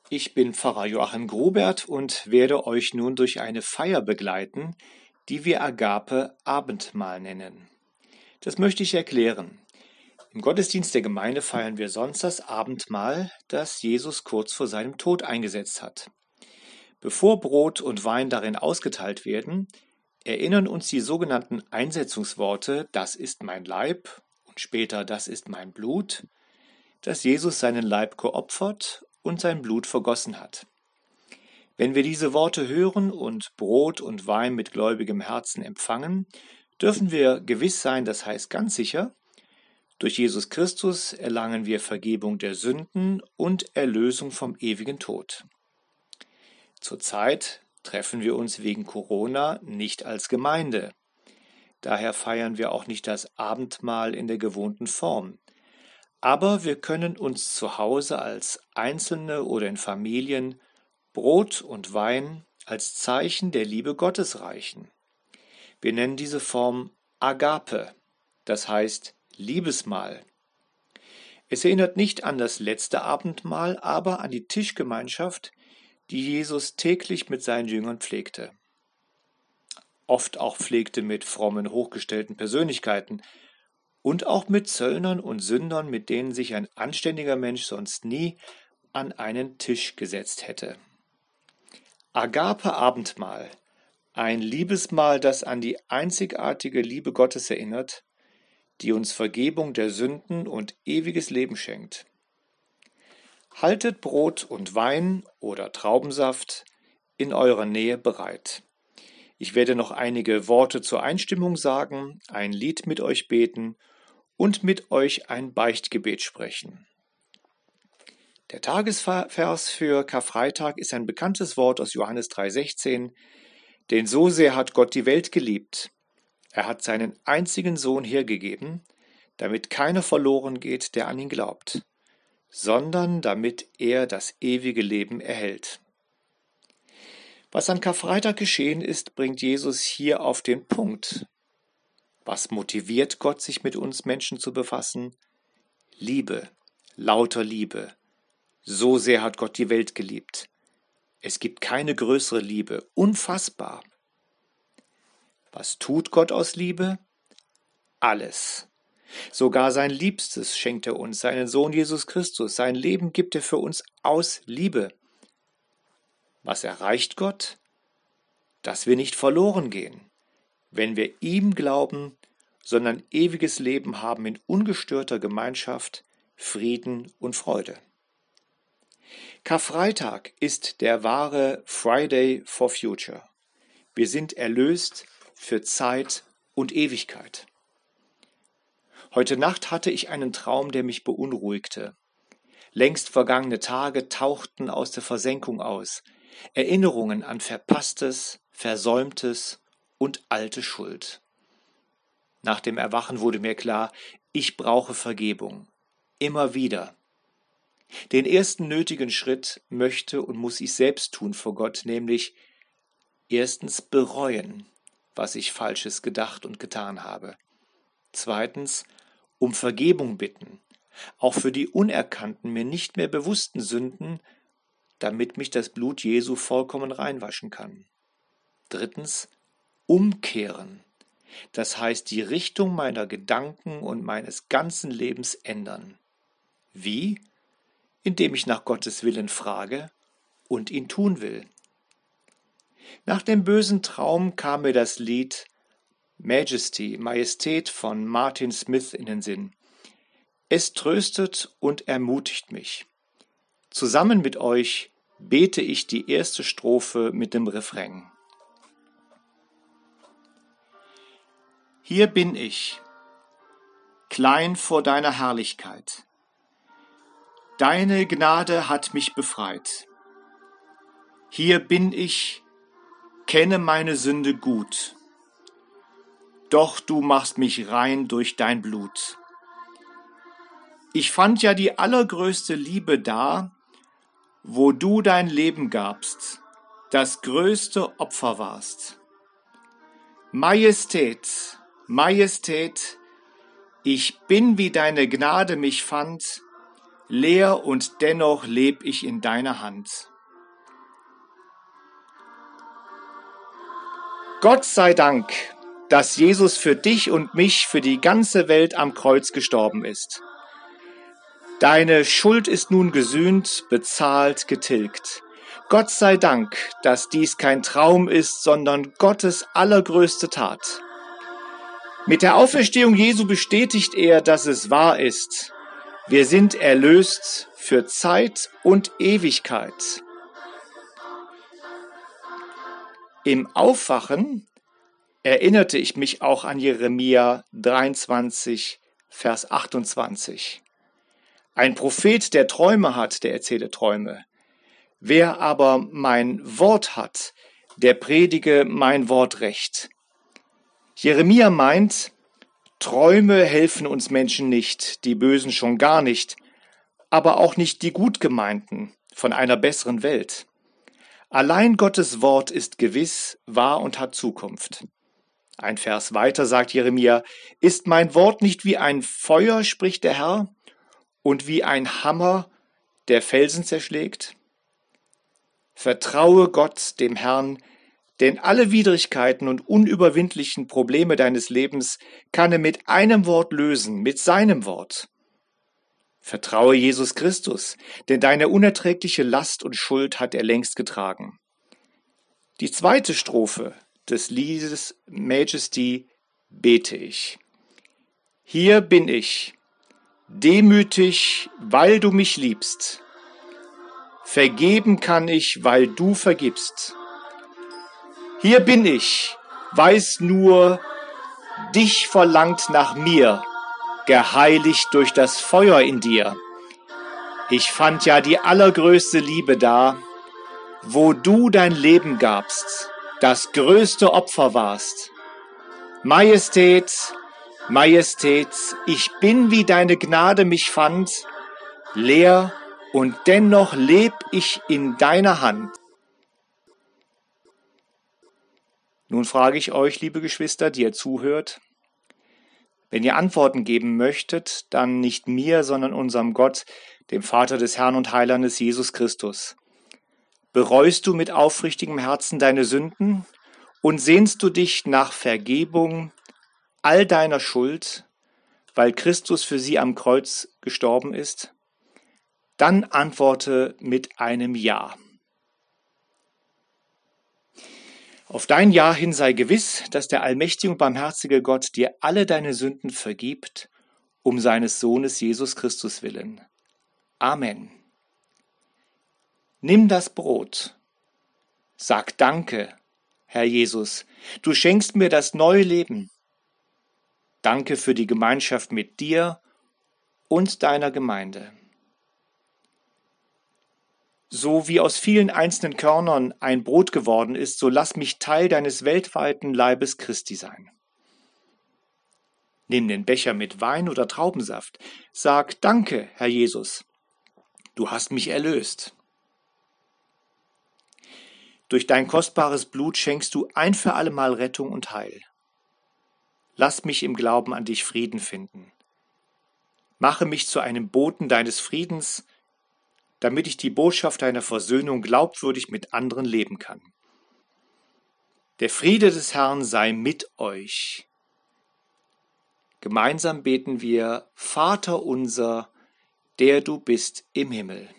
Ich bin Pfarrer Joachim Grubert und werde euch nun durch eine Feier begleiten, die wir Agape-Abendmahl nennen. Das möchte ich erklären. Im Gottesdienst der Gemeinde feiern wir sonst das Abendmahl, das Jesus kurz vor seinem Tod eingesetzt hat. Bevor Brot und Wein darin ausgeteilt werden, erinnern uns die sogenannten Einsetzungsworte „Das ist mein Leib“ und später „Das ist mein Blut“, dass Jesus seinen Leib geopfert und sein Blut vergossen hat. Wenn wir diese Worte hören und Brot und Wein mit gläubigem Herzen empfangen, dürfen wir gewiss sein, das heißt ganz sicher, durch Jesus Christus erlangen wir Vergebung der Sünden und Erlösung vom ewigen Tod. Zurzeit treffen wir uns wegen Corona nicht als Gemeinde. Daher feiern wir auch nicht das Abendmahl in der gewohnten Form. Aber wir können uns zu Hause als Einzelne oder in Familien Brot und Wein als Zeichen der Liebe Gottes reichen. Wir nennen diese Form Agape, das heißt Liebesmahl. Es erinnert nicht an das letzte Abendmahl, aber an die Tischgemeinschaft, die Jesus täglich mit seinen Jüngern pflegte. Oft auch pflegte mit frommen, hochgestellten Persönlichkeiten und auch mit Zöllnern und Sündern, mit denen sich ein anständiger Mensch sonst nie an einen Tisch gesetzt hätte. Agape-Abendmahl, ein Liebesmahl, das an die einzigartige Liebe Gottes erinnert, die uns Vergebung der Sünden und ewiges Leben schenkt. Haltet Brot und Wein oder Traubensaft in eurer Nähe bereit. Ich werde noch einige Worte zur Einstimmung sagen, ein Lied mit euch beten und mit euch ein Beichtgebet sprechen. Der Tagesvers für Karfreitag ist ein bekanntes Wort aus Johannes 3,16. Denn so sehr hat Gott die Welt geliebt. Er hat seinen einzigen Sohn hergegeben, damit keiner verloren geht, der an ihn glaubt, sondern damit er das ewige Leben erhält. Was an Karfreitag geschehen ist, bringt Jesus hier auf den Punkt. Was motiviert Gott, sich mit uns Menschen zu befassen? Liebe, lauter Liebe. So sehr hat Gott die Welt geliebt. Es gibt keine größere Liebe, unfassbar. Was tut Gott aus Liebe? Alles. Sogar sein Liebstes schenkt er uns, seinen Sohn Jesus Christus. Sein Leben gibt er für uns aus Liebe. Was erreicht Gott? Dass wir nicht verloren gehen, wenn wir ihm glauben, sondern ewiges Leben haben in ungestörter Gemeinschaft, Frieden und Freude. Karfreitag ist der wahre Friday for Future. Wir sind erlöst für Zeit und Ewigkeit. Heute Nacht hatte ich einen Traum, der mich beunruhigte. Längst vergangene Tage tauchten aus der Versenkung aus. Erinnerungen an Verpasstes, Versäumtes und alte Schuld. Nach dem Erwachen wurde mir klar, ich brauche Vergebung. Immer wieder. Den ersten nötigen Schritt möchte und muss ich selbst tun vor Gott, nämlich erstens bereuen, was ich Falsches gedacht und getan habe. Zweitens, um Vergebung bitten, auch für die unerkannten, mir nicht mehr bewussten Sünden, damit mich das Blut Jesu vollkommen reinwaschen kann. Drittens, umkehren, das heißt die Richtung meiner Gedanken und meines ganzen Lebens ändern. Wie? Indem ich nach Gottes Willen frage und ihn tun will. Nach dem bösen Traum kam mir das Lied Majesty, Majestät von Martin Smith in den Sinn. Es tröstet und ermutigt mich. Zusammen mit euch bete ich die erste Strophe mit dem Refrain. Hier bin ich, klein vor deiner Herrlichkeit. Deine Gnade hat mich befreit. Hier bin ich, kenne meine Sünde gut. Doch du machst mich rein durch dein Blut. Ich fand ja die allergrößte Liebe da, wo du dein Leben gabst, das größte Opfer warst. Majestät, Majestät, ich bin, wie deine Gnade mich fand, leer und dennoch leb ich in deiner Hand. Gott sei Dank, dass Jesus für dich und mich, für die ganze Welt am Kreuz gestorben ist. Deine Schuld ist nun gesühnt, bezahlt, getilgt. Gott sei Dank, dass dies kein Traum ist, sondern Gottes allergrößte Tat. Mit der Auferstehung Jesu bestätigt er, dass es wahr ist. Wir sind erlöst für Zeit und Ewigkeit. Im Aufwachen erinnerte ich mich auch an Jeremia 23, Vers 28. Ein Prophet, der Träume hat, der erzähle Träume. Wer aber mein Wort hat, der predige mein Wort recht. Jeremia meint, Träume helfen uns Menschen nicht, die Bösen schon gar nicht, aber auch nicht die Gutgemeinten von einer besseren Welt. Allein Gottes Wort ist gewiss, wahr und hat Zukunft. Ein Vers weiter sagt Jeremia, ist mein Wort nicht wie ein Feuer, spricht der Herr, und wie ein Hammer, der Felsen zerschlägt? Vertraue Gott, dem Herrn, denn alle Widrigkeiten und unüberwindlichen Probleme deines Lebens kann er mit einem Wort lösen, mit seinem Wort. Vertraue Jesus Christus, denn deine unerträgliche Last und Schuld hat er längst getragen. Die zweite Strophe des Liedes Majesty bete ich. Hier bin ich, demütig, weil du mich liebst. Vergeben kann ich, weil du vergibst. Hier bin ich, weiß nur, dich verlangt nach mir, geheiligt durch das Feuer in dir. Ich fand ja die allergrößte Liebe da, wo du dein Leben gabst, das größte Opfer warst. Majestät, Majestät, ich bin, wie deine Gnade mich fand, leer und dennoch leb ich in deiner Hand. Nun frage ich euch, liebe Geschwister, die ihr zuhört, wenn ihr Antworten geben möchtet, dann nicht mir, sondern unserem Gott, dem Vater des Herrn und Heilandes Jesus Christus. Bereust du mit aufrichtigem Herzen deine Sünden und sehnst du dich nach Vergebung all deiner Schuld, weil Christus für sie am Kreuz gestorben ist? Dann antworte mit einem Ja. Auf dein Ja hin sei gewiss, dass der allmächtige und barmherzige Gott dir alle deine Sünden vergibt, um seines Sohnes Jesus Christus willen. Amen. Nimm das Brot. Sag Danke, Herr Jesus, du schenkst mir das neue Leben. Danke für die Gemeinschaft mit dir und deiner Gemeinde. So wie aus vielen einzelnen Körnern ein Brot geworden ist, so lass mich Teil deines weltweiten Leibes Christi sein. Nimm den Becher mit Wein oder Traubensaft. Sag Danke, Herr Jesus, du hast mich erlöst. Durch dein kostbares Blut schenkst du ein für allemal Rettung und Heil. Lass mich im Glauben an dich Frieden finden. Mache mich zu einem Boten deines Friedens, damit ich die Botschaft deiner Versöhnung glaubwürdig mit anderen leben kann. Der Friede des Herrn sei mit euch. Gemeinsam beten wir, Vater unser, der du bist im Himmel.